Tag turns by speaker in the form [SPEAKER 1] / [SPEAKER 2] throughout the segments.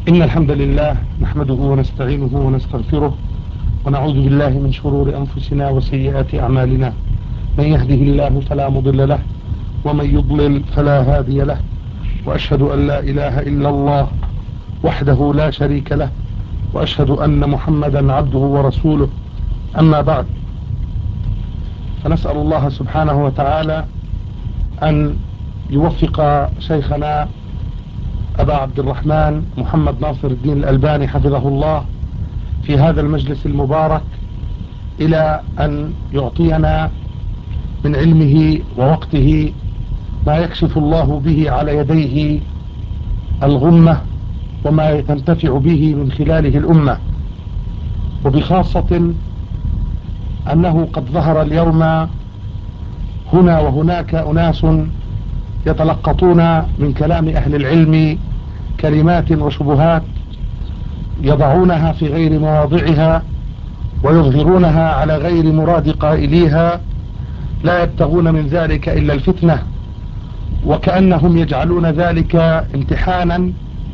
[SPEAKER 1] إن الحمد لله نحمده ونستعينه ونستغفره ونعوذ بالله من شرور أنفسنا وسيئات أعمالنا. من يهده الله فلا مضل له ومن يضلل فلا هادي له، وأشهد أن لا إله إلا الله وحده لا شريك له، وأشهد أن محمدا عبده ورسوله. أما بعد، فنسأل الله سبحانه وتعالى أن يوفق شيخنا أبا عبد الرحمن محمد ناصر الدين الألباني حفظه الله في هذا المجلس المبارك إلى أن يعطينا من علمه ووقته ما يكشف الله به على يديه الغمة، وما تنتفع به من خلاله الأمة، وبخاصة أنه قد ظهر اليوم هنا وهناك أناس يتلقطون من كلام أهل العلم كلمات وشبهات يضعونها في غير مواضعها ويظهرونها على غير مراد قائليها، لا يبتغون من ذلك إلا الفتنة، وكأنهم يجعلون ذلك امتحانا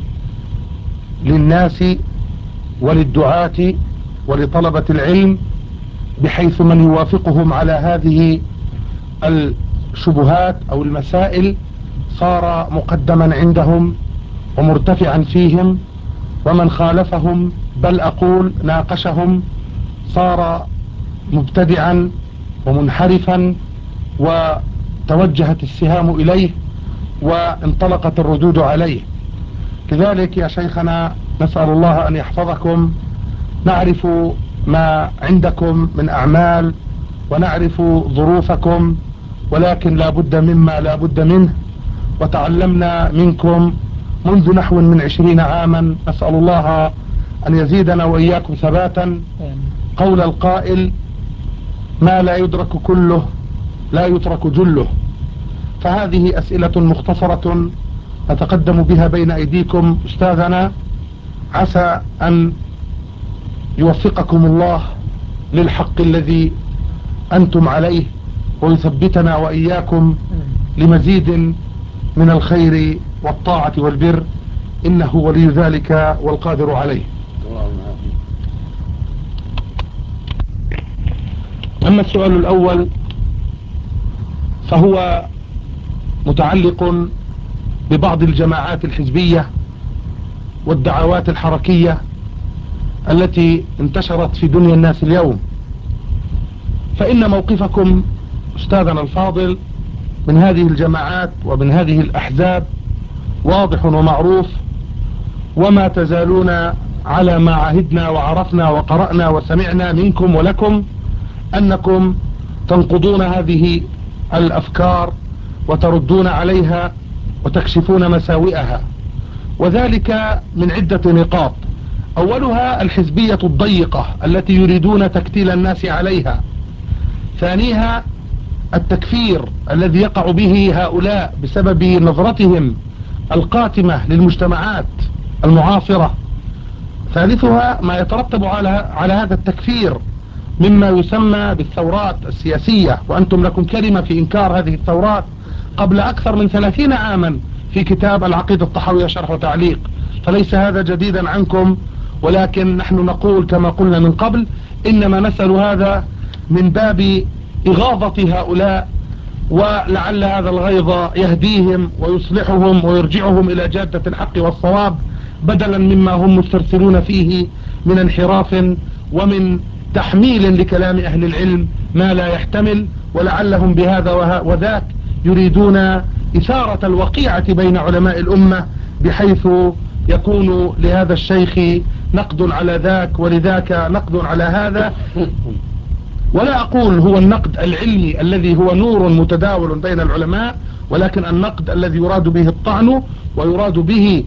[SPEAKER 1] للناس وللدعاة ولطلبة العلم، بحيث من يوافقهم على هذه الشبهات أو المسائل صار مقدما عندهم ومرتفعا فيهم، ومن خالفهم بل أقول ناقشهم صار مبتدعا ومنحرفا، وتوجهت السهام إليه وانطلقت الردود عليه. لذلك يا شيخنا نسأل الله أن يحفظكم. نعرف ما عندكم من أعمال ونعرف ظروفكم، ولكن لا بد مما لا بد منه، وتعلمنا منكم منذ نحو من 20 عاما. أسأل الله أن يزيدنا وإياكم ثباتا. قول القائل: ما لا يدرك كله لا يترك جله. فهذه أسئلة مختصرة نتقدم بها بين أيديكم أستاذنا، عسى أن يوفقكم الله للحق الذي أنتم عليه، ويثبتنا وإياكم لمزيد من الخير والطاعة والبر، إنه ولي ذلك والقادر عليه. أما السؤال الأول فهو متعلق ببعض الجماعات الحزبية والدعوات الحركية التي انتشرت في دنيا الناس اليوم. فإن موقفكم أستاذنا الفاضل من هذه الجماعات ومن هذه الأحزاب واضح ومعروف، وما تزالون على ما عهدنا وعرفنا وقرأنا وسمعنا منكم ولكم، أنكم تنقضون هذه الأفكار وتردون عليها وتكشفون مساوئها، وذلك من عدة نقاط. أولها الحزبية الضيقة التي يريدون تكتيل الناس عليها. ثانيها التكفير الذي يقع به هؤلاء بسبب نظرتهم القاتمة للمجتمعات المعاصرة. ثالثها ما يترتب على هذا التكفير مما يسمى بالثورات السياسية، وأنتم لكم كلمة في إنكار هذه الثورات قبل أكثر من 30 عاما في كتاب العقيدة الطحاوية شرح وتعليق، فليس هذا جديدا عنكم، ولكن نحن نقول كما قلنا من قبل، إنما نسأل هذا من باب إغاظة هؤلاء، ولعل هذا الغيظ يهديهم ويصلحهم ويرجعهم إلى جادة الحق والصواب، بدلا مما هم مسترسلون فيه من انحراف ومن تحميل لكلام أهل العلم ما لا يحتمل، ولعلهم بهذا وذاك يريدون إثارة الوقيعة بين علماء الأمة، بحيث يكون لهذا الشيخ نقد على ذاك ولذاك نقد على هذا. ولا أقول هو النقد العلمي الذي هو نور متداول بين العلماء، ولكن النقد الذي يراد به الطعن ويراد به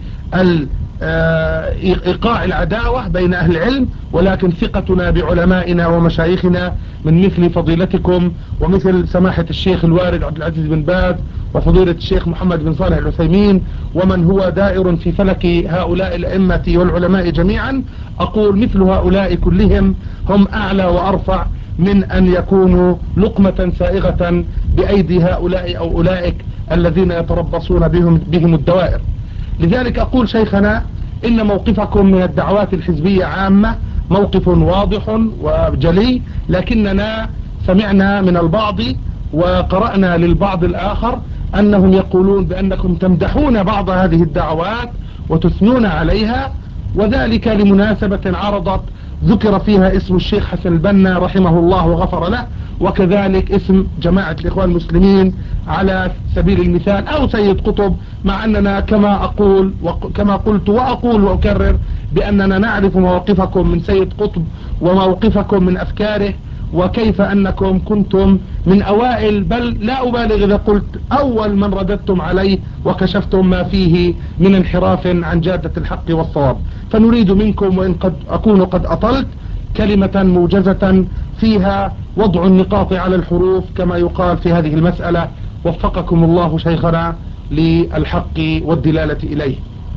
[SPEAKER 1] إيقاع العداوة بين أهل العلم، ولكن ثقتنا بعلمائنا ومشايخنا من مثل فضيلتكم ومثل سماحة الشيخ الوارد عبد العزيز بن باز وفضيلة الشيخ محمد بن صالح العثيمين ومن هو دائر في فلك هؤلاء الأئمة والعلماء جميعا، أقول مثل هؤلاء كلهم هم أعلى وأرفع من أن يكونوا لقمة سائغة بأيدي هؤلاء أو أولئك الذين يتربصون بهم الدوائر. لذلك أقول شيخنا إن موقفكم من الدعوات الحزبية عامة موقف واضح وجلي، لكننا سمعنا من البعض وقرأنا للبعض الآخر أنهم يقولون بأنكم تمدحون بعض هذه الدعوات وتثنون عليها، وذلك لمناسبة عرضت ذكر فيها اسم الشيخ حسن البنا رحمه الله وغفر له، وكذلك اسم جماعة الإخوان المسلمين على سبيل المثال، أو سيد قطب، مع أننا كما قلت وأقول وأكرر بأننا نعرف مواقفكم من سيد قطب وموقفكم من أفكاره، وكيف أنكم كنتم من أوائل، بل لا أبالغ إذا قلت أول من رددتم عليه وكشفتم ما فيه من انحراف عن جادة الحق والصواب. فنريد منكم، وإن قد أكون قد أطلت، كلمة موجزة فيها وضع النقاط على الحروف كما يقال في هذه المسألة. وفقكم الله شيخنا للحق والدلالة إليه.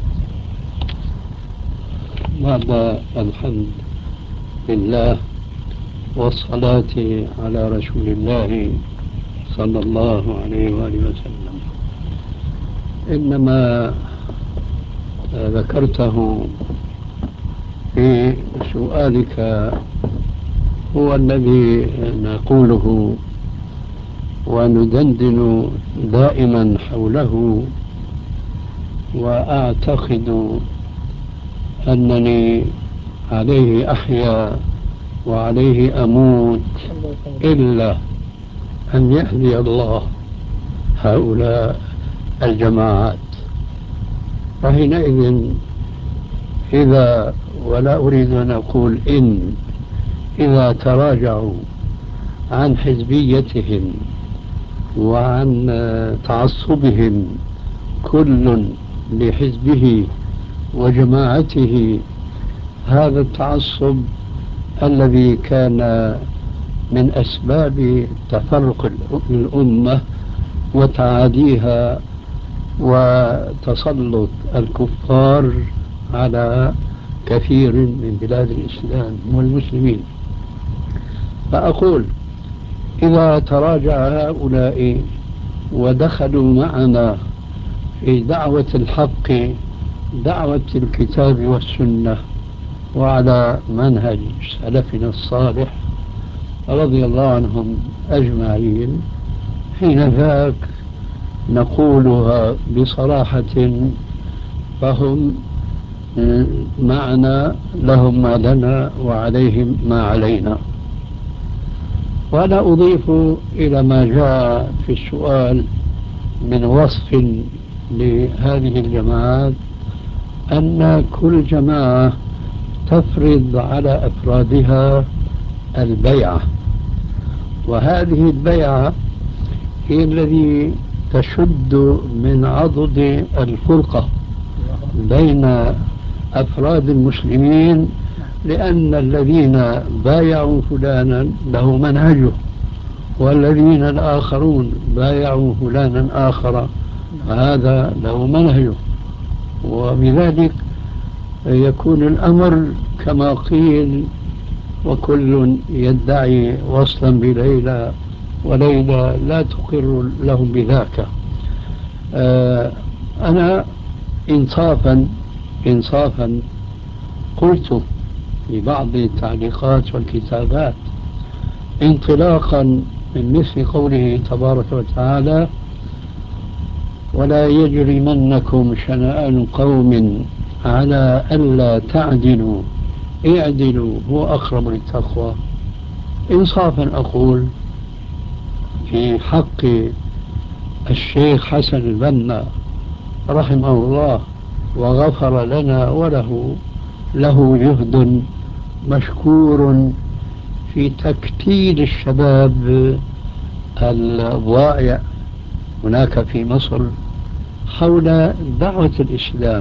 [SPEAKER 2] بعد الحمد لله والصلاة على رسول الله صلى الله عليه وآله وسلم، إنما ذكرته في سؤالك هو الذي نقوله وندندن دائما حوله، وأعتقد أنني عليه أحيا وعليه أموت إلا أن يهدي الله هؤلاء الجماعات. فحينئذ إذا، ولا أريد أن أقول إذا تراجعوا عن حزبيتهم وعن تعصبهم كل لحزبه وجماعته، هذا التعصب الذي كان من أسباب تفرق الأمة وتعاديها وتسلط الكفار على كثير من بلاد الإسلام والمسلمين. فأقول إذا تراجع هؤلاء ودخلوا معنا في دعوة الحق، دعوة الكتاب والسنة، وعلى منهج سلفنا الصالح رضي الله عنهم أجمعين، حين ذاك نقولها بصراحة، فهم معنا، لهم ما لنا وعليهم ما علينا. وأنا أضيف إلى ما جاء في السؤال من وصف لهذه الجماعات أن كل جماعة تفرض على أفرادها البيعة، وهذه البيعة هي الذي تشد من عضد الفرقة بين أفراد المسلمين، لأن الذين بايعوا فلانا له منهجه، والذين الآخرون بايعوا فلانا آخر هذا له منهجه، وبذلك يكون الأمر كما قيل: وكل يدعي وصلا بليلى وليلى لا تقر لهم بذاك. أنا إنصافا قلت في بعض التعليقات والكتابات انطلاقا من مثل قوله تبارك وتعالى: ولا يجرمنكم شنآن قوم على ألا تعدلوا اعدلوا هو أقرب للتقوى. إنصافا أقول في حق الشيخ حسن البنا رحمه الله وغفر لنا وله جهد مشكور في تكتيل الشباب الضائع هناك في مصر حول دعوة الإسلام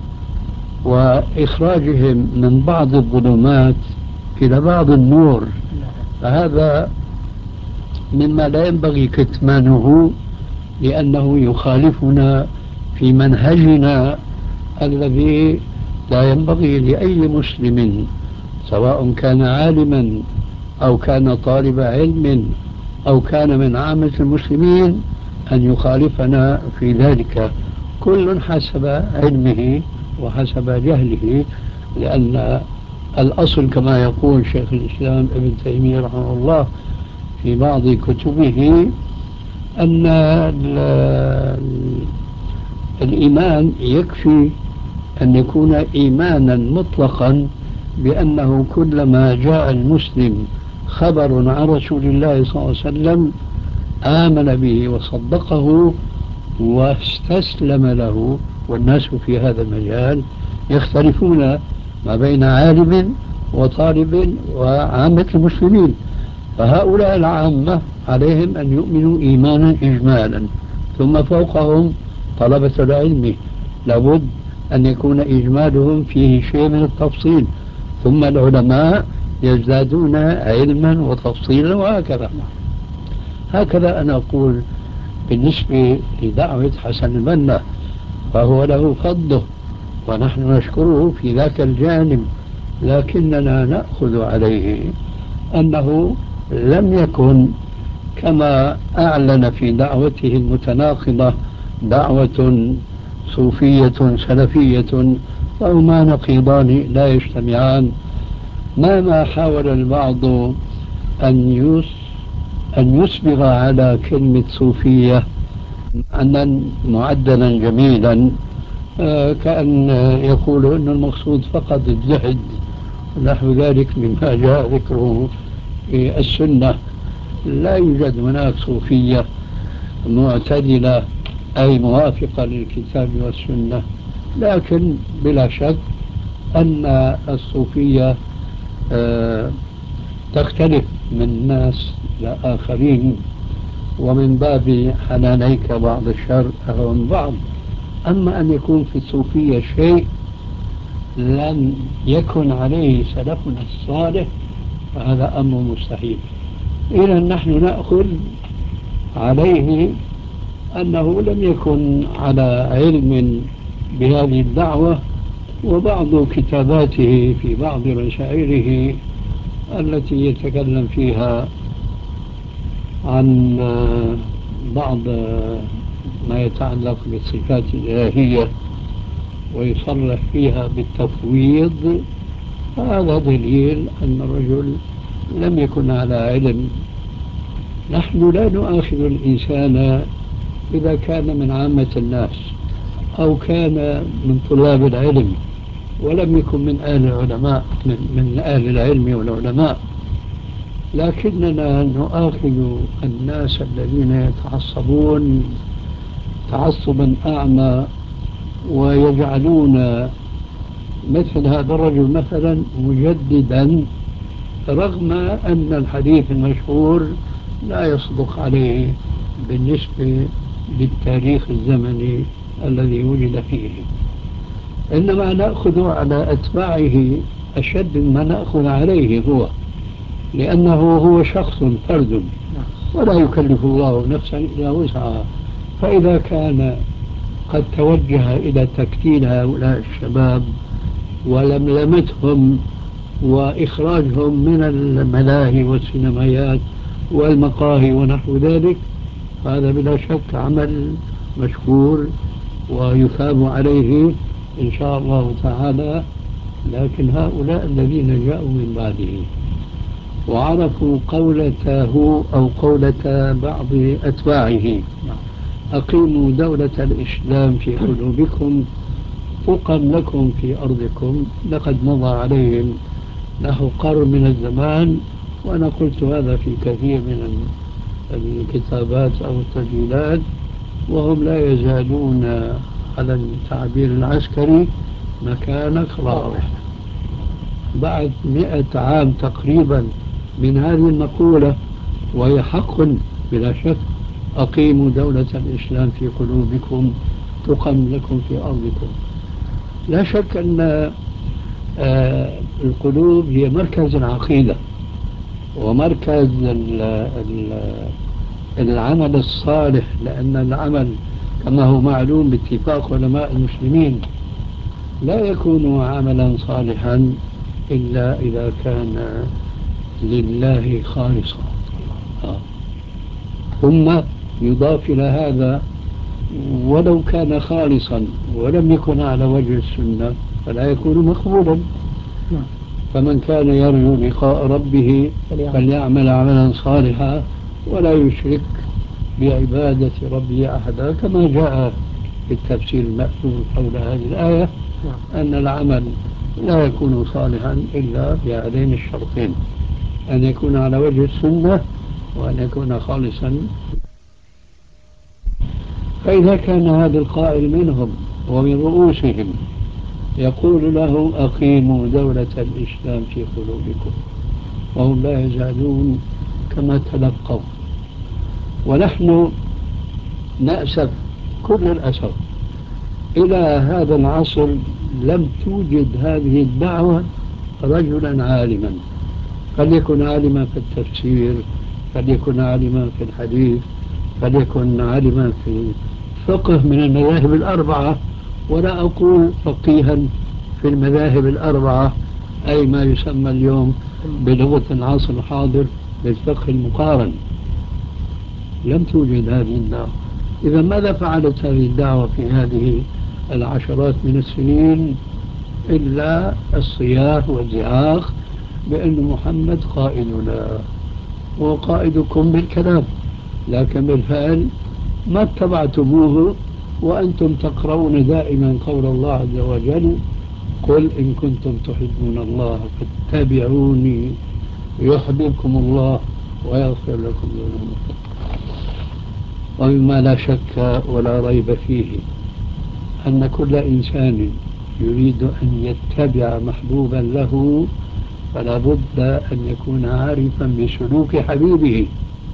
[SPEAKER 2] وإخراجهم من بعض الظلمات إلى بعض النور. فهذا مما لا ينبغي كتمانه، لأنه يخالفنا في منهجنا الذي لا ينبغي لأي مسلم سواء كان عالما أو كان طالب علم أو كان من عامة المسلمين أن يخالفنا في ذلك، كل حسب علمه وحسب جهله، لأن الأصل كما يقول شيخ الإسلام ابن تيمية رحمه الله في بعض كتبه أن الإيمان يكفي أن يكون إيمانا مطلقا بأنه كلما جاء المسلم خبر عن رسول الله صلى الله عليه وسلم آمن به وصدقه واستسلم له. والناس في هذا المجال يختلفون ما بين عالم وطالب وعامة المسلمين، فهؤلاء العامة عليهم أن يؤمنوا إيمانا إجمالا، ثم فوقهم طلبة العلم لابد أن يكون إجمالهم فيه شيء من التفصيل، ثم العلماء يزدادون علما وتفصيلا وهكذا. هكذا أنا أقول بالنسبة لدعوة حسن البنا، فهو له فضله ونحن نشكره في ذاك الجانب، لكننا نأخذ عليه أنه لم يكن كما أعلن في دعوته المتناقضة دعوة صوفية سلفية، فهما نقيضان لا يجتمعان. ما حاول البعض أن يسبغ على كلمة صوفية أن معدلا جميلا، كأن يقول أن المقصود فقط الزهد ونحو ذلك مما جاء ذكره في السنة. لا يوجد هناك صوفية معتدلة أي موافقة للكتاب والسنة، لكن بلا شك أن الصوفية تختلف من ناس إلى آخرين، ومن باب حنانيك بعض الشر أهون بعض. أما أن يكون في الصوفية شيء لم يكن عليه سلفنا الصالح فهذا أمر مستحيل. إذا نحن نأخذ عليه أنه لم يكن على علم بهذه الدعوة، وبعض كتاباته في بعض رسائله التي يتكلم فيها عن بعض ما يتعلق بالصفات الإلهية ويصرح فيها بالتفويض، هذا دليل أن الرجل لم يكن على علم. نحن لا نؤاخذ الإنسان إذا كان من عامة الناس أو كان من طلاب العلم ولم يكن من أهل العلماء من أهل العلم والعلماء، لكننا نؤاخذ الناس الذين يتعصبون تعصبا أعمى ويجعلون مثل هذا الرجل مثلا مجددا، رغم أن الحديث المشهور لا يصدق عليه بالنسبة للتاريخ الزمني الذي ولد فيه. إنما نأخذ على أتباعه أشد ما نأخذ عليه هو، لأنه هو شخص فرد ولا يكلف الله نفسا إلا وسعها. فإذا كان قد توجه إلى تكتيل هؤلاء الشباب ولملمتهم وإخراجهم من الملاهي والسينمائيات والمقاهي ونحو ذلك، هذا بلا شك عمل مشكور ويثاب عليه إن شاء الله تعالى. لكن هؤلاء الذين جاءوا من بعده وعرفوا قولته أو قولة بعض أتباعه أقيموا دولة الإسلام في قلوبكم تقم لكم في أرضكم، لقد مضى عليهم له قرن من الزمان، وأنا قلت هذا في كثير من الكتابات أو التسجيلات، وهم لا يزالون على التعبير العسكري مكانك راوح. بعد 100 عام تقريبا من هذه المقولة، وهي حق بلا شك، أقيموا دولة الإسلام في قلوبكم تقم لكم في أرضكم. لا شك أن القلوب هي مركز العقيدة ومركز العمل الصالح، لأن العمل كما هو معلوم باتفاق علماء المسلمين لا يكون عملا صالحا إلا إذا كان لله خالصا. ثم يضاف إلى هذا ولو كان خالصا ولم يكن على وجه السنة فلا يكون مقبولا. فمن كان يرجو لقاء ربه فليعمل عملا صالحا ولا يشرك بعبادة ربه أحدا، كما جاء في التفسير المأثور حول هذه الآية أن العمل لا يكون صالحا إلا بهذين الشرطين: أن يكون على وجه السنة وأن يكون خالصا. فإذا كان هذا القائل منهم ومن رؤوسهم يقول له أقيموا دولة الإسلام في قلوبكم، وهم لا يزالون كما تلقوا، ونحن نأسف كل الأسف إلى هذا العصر لم توجد هذه الدعوة رجلا عالما، فليكن عالما في التفسير، فليكن عالما في الحديث، فليكن عالما في فقه من المذاهب الأربعة، ولا أقول فقيها في المذاهب الأربعة أي ما يسمى اليوم بلغة العصر الحاضر بالفقه المقارن. لم توجد هذه الدعوة. إذا ماذا فعلت هذه الدعوة في هذه العشرات من السنين إلا الصياح والزعاق بأن محمد قائدنا وقائدكم بالكلام، لكن بالفعل ما اتبعتموه، وأنتم تقرؤون دائما قول الله عز وجل: قل إن كنتم تحبون الله فاتبعوني يحببكم الله ويغفر لكم ذنوبكم. ومما لا شك ولا ريب فيه أن كل إنسان يريد أن يتبع محبوبا له فلا بد أن يكون عارفا بسلوك حبيبه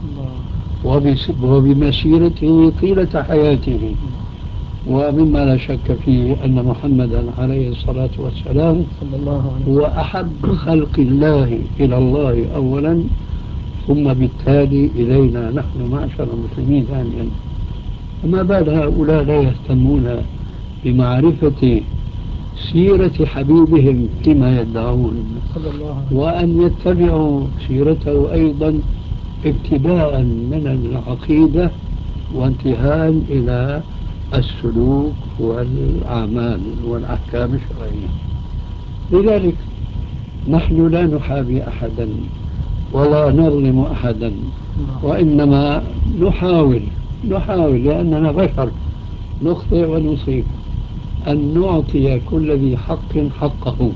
[SPEAKER 2] وبمسيرته طيلة حياته. ومما لا شك فيه أن محمدا عليه الصلاة والسلام هو أحب خلق الله إلى الله أولا، ثم بالتالي إلينا نحن معشر المسلمين ثانيا. وما بال هؤلاء لا يهتمون بمعرفة سيرة حبيبهم فيما يدعون، وأن يتبعوا سيرته أيضا ابتداء من العقيدة وانتهاء إلى السلوك والأعمال والأحكام الشرعية. لذلك نحن لا نحابي أحدا ولا نظلم أحدا، وإنما نحاول لأننا بشر نخطئ ونصيب أن نعطي كل ذي حق حقه.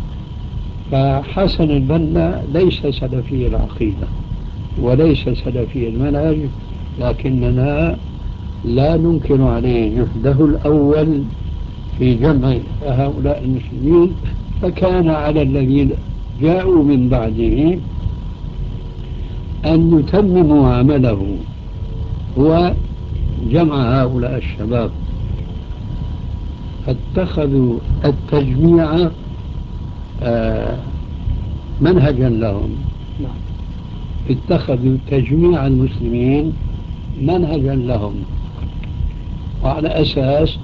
[SPEAKER 2] فحسن البنا ليس سلفي العقيدة وليس سلفي المنهج، لكننا لا ننكر عليه جهده الأول في جمع هؤلاء المسلمين، فكان على الذين جاءوا من بعده أن يتمموا عمله هو جمع هؤلاء الشباب، فاتخذوا التجميع منهجا لهم، اتخذوا تجميع المسلمين منهجا لهم، وعلى أساس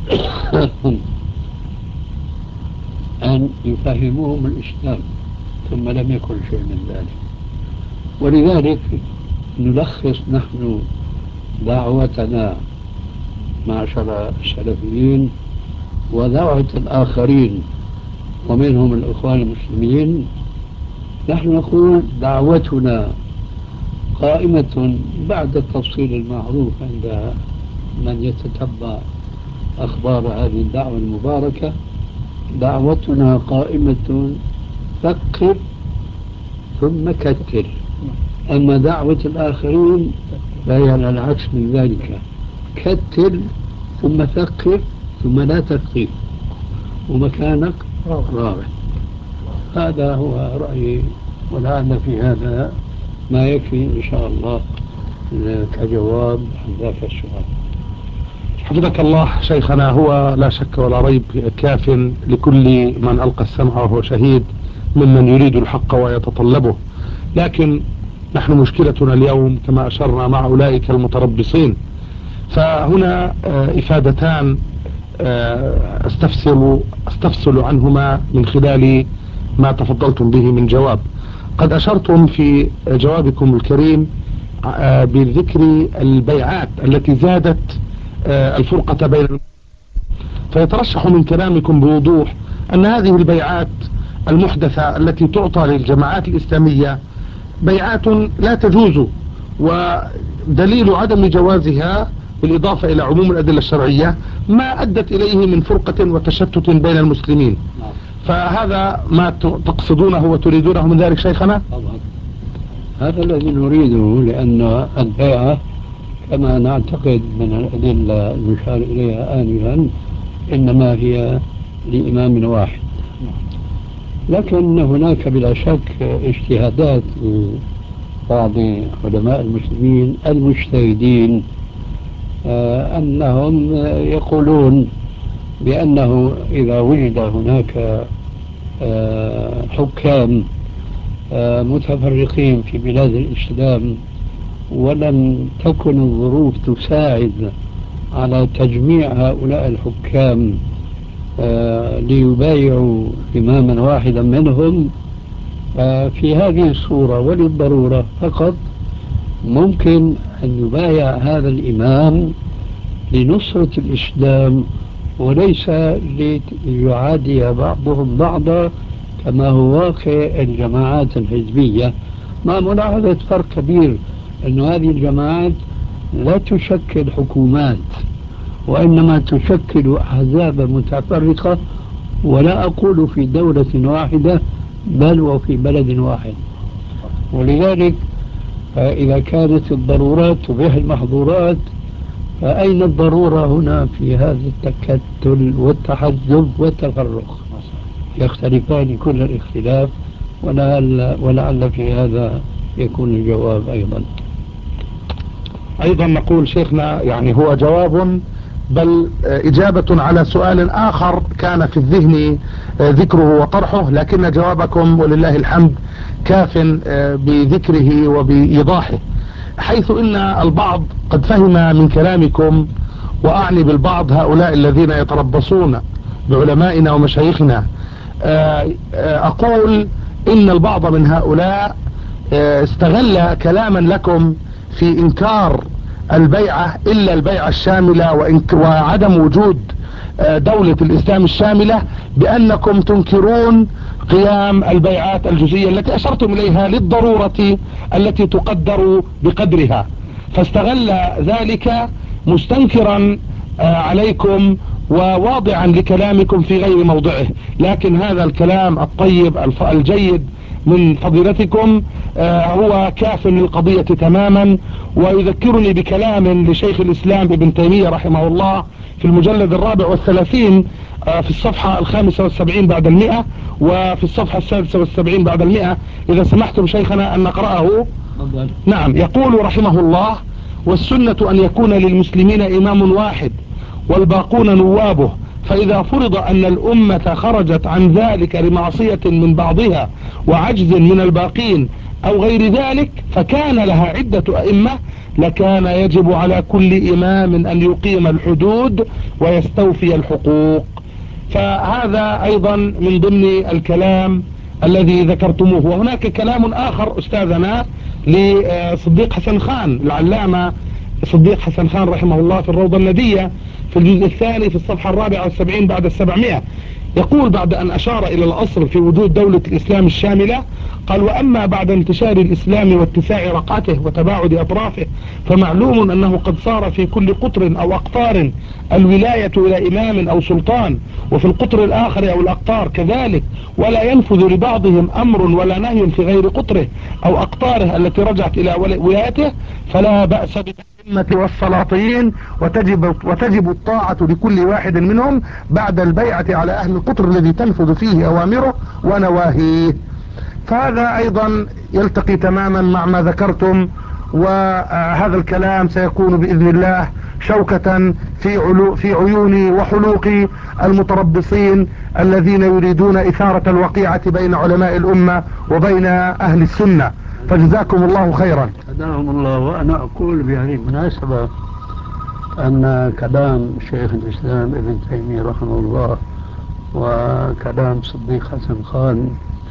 [SPEAKER 2] أن يفهموهم الإسلام، ثم لم يكن شيء من ذلك. ولذلك نلخص نحن دعوتنا معشر السلفيين ودعوة الآخرين ومنهم الإخوان المسلمين. نحن نقول دعوتنا قائمة بعد التفصيل المعروف عند من يتتبع أخبار هذه الدعوة المباركة. دعوتنا قائمة فكر ثم كتر، أما دعوة الآخرين فهي على العكس من ذلك: كتر ثم فكر ثم لا تفكير ومكانك رابع. هذا هو رأيي، ولعل في هذا ما يكفي إن شاء الله كجواب عن ذاك السؤال.
[SPEAKER 1] حفظك الله شيخنا. هو لا شك ولا ريب كاف لكل من ألقى السمع وهو شهيد ممن يريد الحق ويتطلبه، لكن نحن مشكلتنا اليوم كما أشرنا مع أولئك المتربصين. فهنا إفادتان استفصل عنهما من خلال ما تفضلتم به من جواب. قد أشرتم في جوابكم الكريم بذكر البيعات التي زادت الفرقة بين، فيترشح من كلامكم بوضوح أن هذه البيعات المحدثة التي تعطى للجماعات الإسلامية بيعات لا تجوز، ودليل عدم جوازها بالإضافة إلى عموم الأدلة الشرعية ما أدت إليه من فرقة وتشتت بين المسلمين. فهذا ما تقصدونه وتريدونه من ذلك شيخنا؟
[SPEAKER 2] طبعا هذا الذي نريده، لأن البيعة كما نعتقد من الأدلة المشار إليها آنفا إنما هي لإمام واحد، لكن هناك بلا شك اجتهادات لبعض علماء المسلمين المجتهدين أنهم يقولون بأنه إذا وجد هناك حكام متفرقين في بلاد الإسلام ولم تكن الظروف تساعد على تجميع هؤلاء الحكام ليبايعوا إماما واحدا منهم، في هذه الصورة وللضرورة فقط ممكن أن يبايع هذا الإمام لنصرة الإسلام وليس ليعادي بعضهم بعضا كما هو واقع الجماعات الحزبية، مع ملاحظة فرق كبير أن هذه الجماعات لا تشكل حكومات وإنما تشكل أحزاب متفرقة، ولا أقول في دولة واحدة بل وفي بلد واحد. ولذلك إذا كانت الضرورات تبيح المحظورات فأين الضرورة هنا في هذا التكتل والتحزب والتفرق؟ يختلفان كل الاختلاف، ولعل في هذا يكون الجواب
[SPEAKER 1] أيضا نقول شيخنا يعني هو جواب بل إجابة على سؤال آخر كان في الذهن ذكره وطرحه، لكن جوابكم ولله الحمد كاف بذكره وبإيضاحه، حيث إن البعض قد فهم من كلامكم، وأعني بالبعض هؤلاء الذين يتربصون بعلمائنا ومشايخنا، أقول إن البعض من هؤلاء استغل كلاما لكم في إنكار البيعة إلا البيعة الشاملة وعدم وجود دولة الإسلام الشاملة بأنكم تنكرون قيام البيعات الجزئية التي أشرتم إليها للضرورة التي تقدر بقدرها، فاستغل ذلك مستنكرا عليكم وواضعا لكلامكم في غير موضعه. لكن هذا الكلام الطيب الجيد من فضيلتكم هو كاف للقضية تماما، ويذكرني بكلام لشيخ الإسلام ابن تيمية رحمه الله في المجلد 34 في الصفحة 75 بعد 100 وفي الصفحة 76 بعد 100، إذا سمحتم شيخنا أن نقرأه. نعم، يقول رحمه الله: والسنة أن يكون للمسلمين إمام واحد والباقون نوابه، فإذا فرض أن الأمة خرجت عن ذلك لمعصية من بعضها وعجز من الباقين أو غير ذلك فكان لها عدة أئمة، لكان يجب على كل إمام أن يقيم الحدود ويستوفي الحقوق. فهذا أيضا من ضمن الكلام الذي ذكرتموه. وهناك كلام آخر أستاذنا لصديق حسن خان، العلامة صديق حسن خان رحمه الله في الروضة الندية في الجزء الثاني في الصفحة 74 بعد 700، يقول بعد أن أشار إلى الأصل في وجود دولة الإسلام الشاملة قال: وأما بعد انتشار الإسلام واتساع رقعته وتباعد أطرافه فمعلوم أنه قد صار في كل قطر أو أقطار الولاية إلى إمام أو سلطان، وفي القطر الآخر أو الأقطار كذلك، ولا ينفذ لبعضهم أمر ولا نهي في غير قطره أو أقطاره التي رجعت إلى ولايته، فلا بأس بالأئمة والسلاطين وتجب الطاعة لكل واحد منهم بعد البيعة على أهل القطر الذي تنفذ فيه أوامره ونواهيه. فهذا أيضا يلتقي تماما مع ما ذكرتم، وهذا الكلام سيكون بإذن الله شوكة في عيون وحلوق المتربصين الذين يريدون إثارة الوقيعة بين علماء الأمة وبين أهل السنة، فجزاكم الله خيرا.
[SPEAKER 2] هداهم الله. وأنا أقول بهذه المناسبة أن كلام شيخ الإسلام ابن تيمية رحمه الله وكلام صديق حسن خان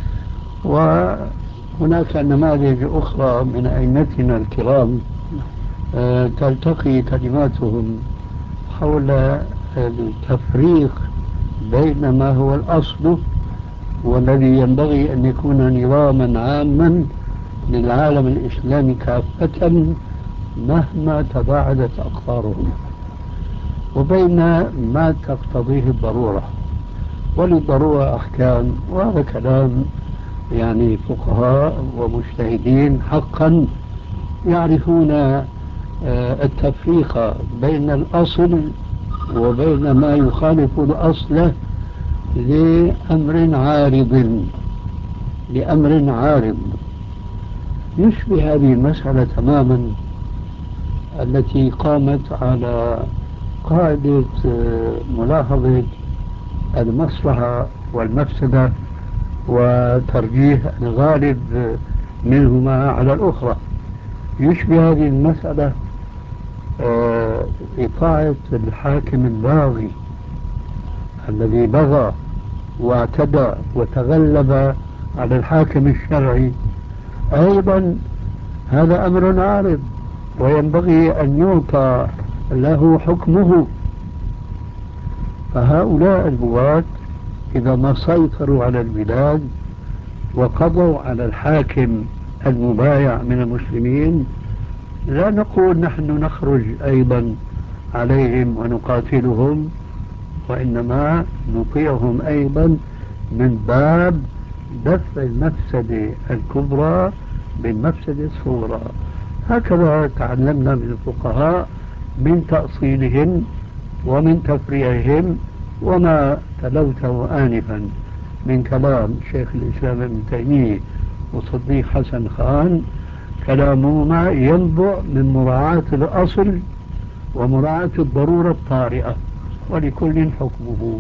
[SPEAKER 2] وهناك نماذج أخرى من أئمتنا الكرام تلتقي كلماتهم حول التفريق بين ما هو الأصل والذي ينبغي أن يكون نظاما عاما للعالم الإسلامي كافة مهما تباعدت أقطارهم، وبين ما تقتضيه الضرورة. وللضرورة أحكام، وهذا كلام يعني فقهاء ومجتهدين حقا يعرفون التفريق بين الأصل وبين ما يخالف الأصل لأمر عارض يشبه هذه المسألة تماما التي قامت على قاعدة ملاحظة المصلحة والمفسدة وترجيح الغالب منهما على الأخرى. يشبه هذه المسألة إطاعة الحاكم الباغي الذي بغى واعتدى وتغلب على الحاكم الشرعي، أيضا هذا أمر عارض وينبغي أن يعطى له حكمه. فهؤلاء البغاة إذا ما سيطروا على البلاد وقضوا على الحاكم المبايع من المسلمين، لا نقول نحن نخرج أيضا عليهم ونقاتلهم، وإنما نطيعهم أيضا من باب دفع المفسدة الكبرى بالمفسدة الصغرى. هكذا تعلمنا من الفقهاء من تأصيلهم ومن تفريعهم، وما تلوته آنفا من كلام شيخ الإسلام ابن تيمية وصديق حسن خان كلامهما ينبع من مراعاة الأصل ومراعاة الضرورة الطارئة، ولكل حكمه.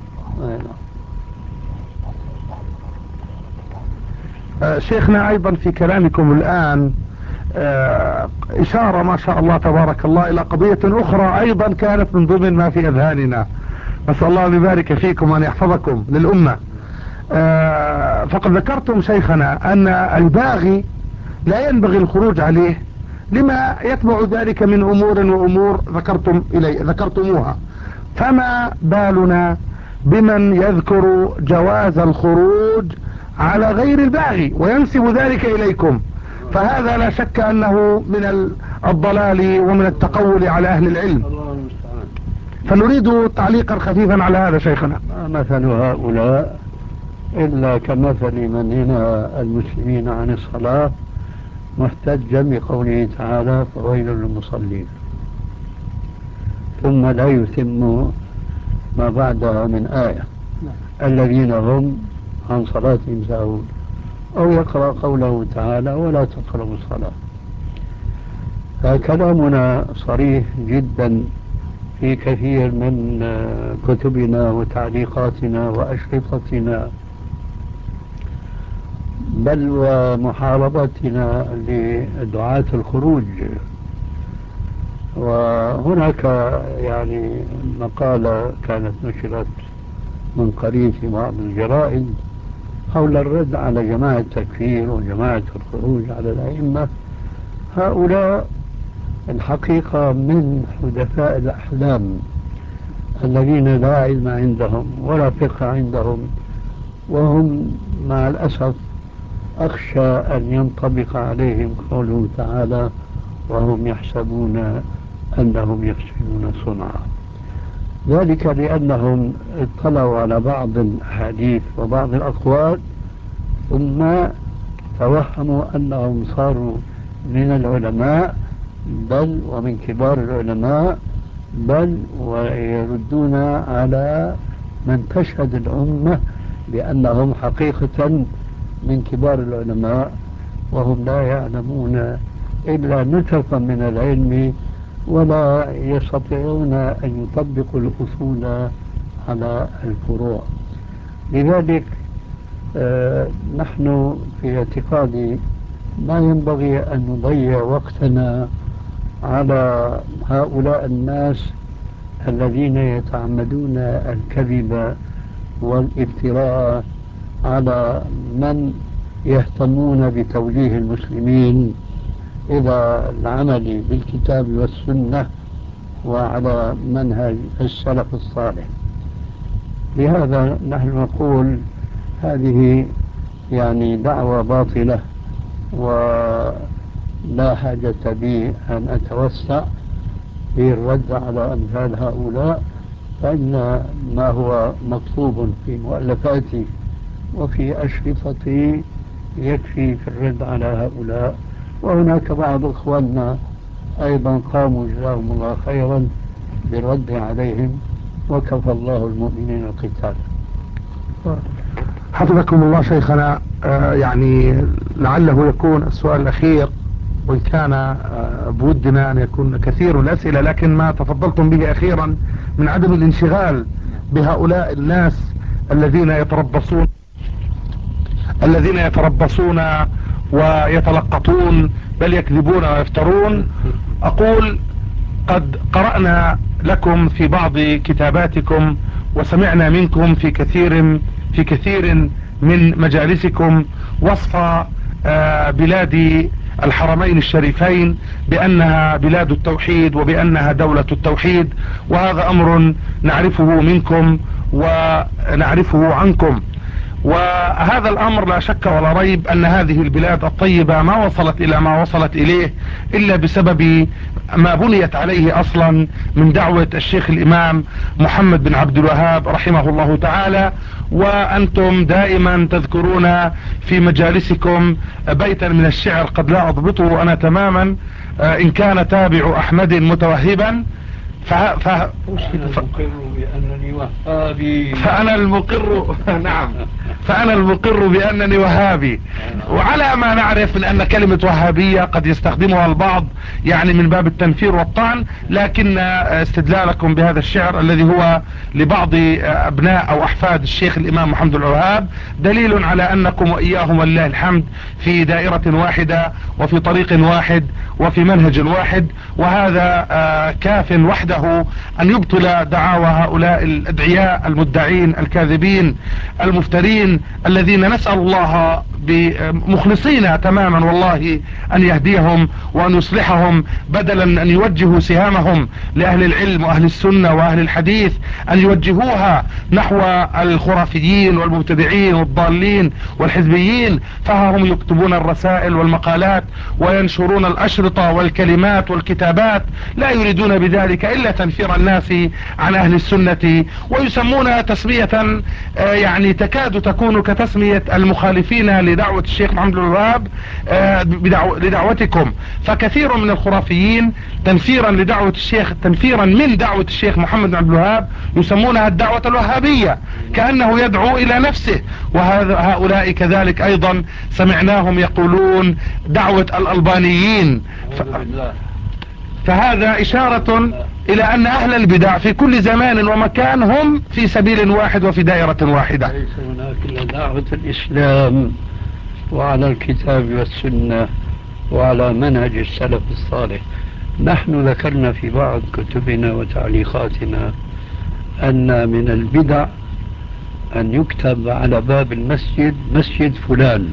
[SPEAKER 1] شيخنا أيضا في كلامكم الآن إشارة ما شاء الله تبارك الله إلى قضية أخرى أيضا كانت من ضمن ما في أذهاننا، نسأل الله أن يبارك فيكم وأن يحفظكم للأمة. فقد ذكرتم شيخنا أن الباغي لا ينبغي الخروج عليه لما يتبع ذلك من أمور وأمور ذكرتموها، فما بالنا بمن يذكر جواز الخروج على غير الباغي وينسب ذلك إليكم؟ فهذا لا شك أنه من الضلال ومن التقول على أهل العلم، فنريد تعليقا خفيفا على هذا شيخنا.
[SPEAKER 2] مثل هؤلاء إلا كمثل من ينهى المسلمين عن الصلاة محتجا بقوله تعالى فويل للمصلين، ثم لا يتم ما بعدها من آية الذين هم عن صلاتهم ساهون، أو يقرأ قوله تعالى ولا تقربوا الصلاة. فكلامنا صريح جدا في كثير من كتبنا وتعليقاتنا وأشرطتنا، بل ومحاربتنا لدعاة الخروج. وهناك يعني مقالة كانت نشرت من قريب في بعض الجرائد حول الرد على جماعة التكفير وجماعة الخروج على الأئمة. هؤلاء الحقيقة من حدثاء الأحلام الذين لا علم عندهم ولا فقه عندهم، وهم مع الأسف أخشى أن ينطبق عليهم قوله تعالى وهم يحسبون أنهم يحسنون صنعا. ذلك لأنهم اطلعوا على بعض الأحاديث وبعض الأقوال ثم توهموا أنهم صاروا من العلماء بل ومن كبار العلماء، بل ويردون على من تشهد الأمة بأنهم حقيقة من كبار العلماء، وهم لا يعلمون إلا نتفا من العلم ولا يستطيعون أن يطبقوا الأصول على الفروع. لذلك نحن في اعتقادي ما ينبغي أن نضيع وقتنا على هؤلاء الناس الذين يتعمدون الكذب والافتراء على من يهتمون بتوجيه المسلمين إلى العمل بالكتاب والسنة وعلى منهج السلف الصالح. لهذا نحن نقول هذه يعني دعوة باطلة، ولا حاجة بي أن أتوسع في الرد على أمثال هؤلاء، فإن ما هو مكتوب في مؤلفاتي وفي أشرطتي يكفي في الرد على هؤلاء. وهناك بعض إخواننا أيضا قاموا جزاهم الله خيرا بالرد عليهم، وكفى الله المؤمنين القتال.
[SPEAKER 1] حفظكم الله شيخنا. يعني لعله يكون السؤال الأخير، وإن كان بودنا أن يكون كثير الأسئلة، لكن ما تفضلتم به أخيرا من عدم الانشغال بهؤلاء الناس الذين يتربصون ويتلقطون بل يكذبون ويفترون. أقول قد قرأنا لكم في بعض كتاباتكم وسمعنا منكم في كثير من مجالسكم وصف بلاد الحرمين الشريفين بأنها بلاد التوحيد وبأنها دولة التوحيد، وهذا أمر نعرفه منكم ونعرفه عنكم. وهذا الأمر لا شك ولا ريب أن هذه البلاد الطيبة ما وصلت إلى ما وصلت إليه إلا بسبب ما بنيت عليه أصلا من دعوة الشيخ الإمام محمد بن عبد الوهاب رحمه الله تعالى. وأنتم دائما تذكرون في مجالسكم بيتا من الشعر قد لا أضبطه أنا تماما، إن كان تابع أحمد متوهبا
[SPEAKER 2] أنا المقر بأنني وهابي.
[SPEAKER 1] فأنا المقر نعم، فأنا المقر بأنني وهابي. وعلى ما نعرف من أن كلمة وهابية قد يستخدمها البعض يعني من باب التنفير والطعن، لكن استدلالكم بهذا الشعر الذي هو لبعض أبناء أو أحفاد الشيخ الإمام محمد الوهاب دليل على أنكم وإياهم ولله الحمد في دائرة واحدة وفي طريق واحد وفي منهج واحد. وهذا كاف وحده أن يبطل دعاوى هؤلاء الأدعياء المدعين الكاذبين المفترين الذين نسأل الله بمخلصين تماما والله أن يهديهم وأن يصلحهم، بدلا أن يوجهوا سهامهم لأهل العلم وأهل السنة وأهل الحديث أن يوجهوها نحو الخرافيين والمبتدعين والضالين والحزبيين، فهم يكتبون الرسائل والمقالات وينشرون الأشرطة والكلمات والكتابات لا يريدون بذلك إلا تنفير الناس عن أهل السنة، ويسمونها تسمية يعني تكاد تكون كتسمية المخالفين لدعوة الشيخ محمد الوهاب لدعوتكم. فكثير من الخرافيين تنفيرا من دعوة الشيخ محمد عبد الوهاب يسمونها الدعوة الوهابية كأنه يدعو إلى نفسه. وهؤلاء كذلك أيضا سمعناهم يقولون دعوة الألبانيين. فهذا إشارة إلى أن أهل البدع في كل زمان ومكان هم في سبيل واحد وفي دائرة واحدة.
[SPEAKER 2] ليس هناك إلا دعوة الإسلام وعلى الكتاب والسنة وعلى منهج السلف الصالح. نحن ذكرنا في بعض كتبنا وتعليقاتنا أن من البدع أن يكتب على باب المسجد مسجد فلان،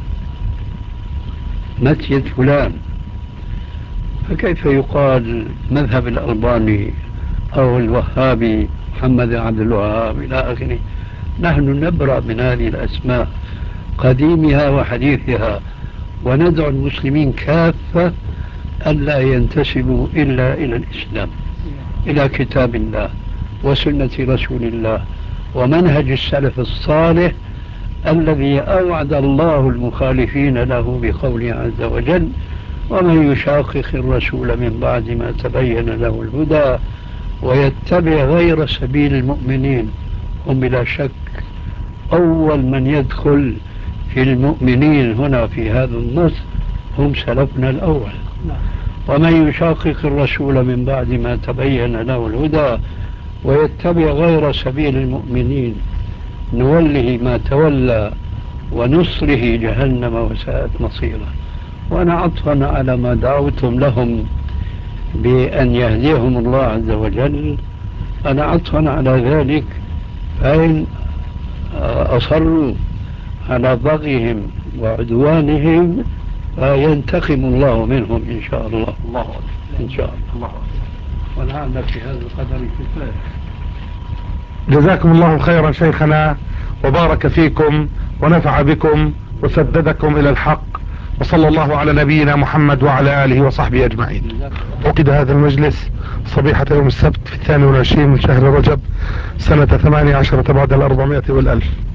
[SPEAKER 2] مسجد فلان، فكيف يقال مذهب الألباني أو الوهابي محمد عبد الوهاب إلى آخره؟ نحن نبرأ من هذه الأسماء قديمها وحديثها، وندعو المسلمين كافة ألا ينتسبوا إلا إلى الإسلام، إلى كتاب الله وسنة رسول الله ومنهج السلف الصالح الذي أوعد الله المخالفين له بقوله عز وجل: ومن يشاقق الرسول من بعد ما تبين له الهدى ويتبع غير سبيل المؤمنين. هم بلا شك أول من يدخل في المؤمنين هنا في هذا النص هم سلفنا الأول. ومن يشاقق الرسول من بعد ما تبين له الهدى ويتبع غير سبيل المؤمنين نوله ما تولى ونصره جهنم وساءت مصيره. وأنا عطفا على ما دعوتم لهم بأن يهديهم الله عز وجل، أنا عطفا على ذلك فإن أصروا على بغيهم وعدوانهم فينتقم الله منهم إن شاء الله. إن شاء الله. ولعل في هذا القدر كفاية.
[SPEAKER 1] جزاكم الله خيرا شيخنا، وبارك فيكم ونفع بكم وسددكم إلى الحق، وصلى الله على نبينا محمد وعلى آله وصحبه أجمعين. عقد هذا المجلس صبيحة يوم السبت في 22 من شهر رجب سنة 18 بعد 400 والألف.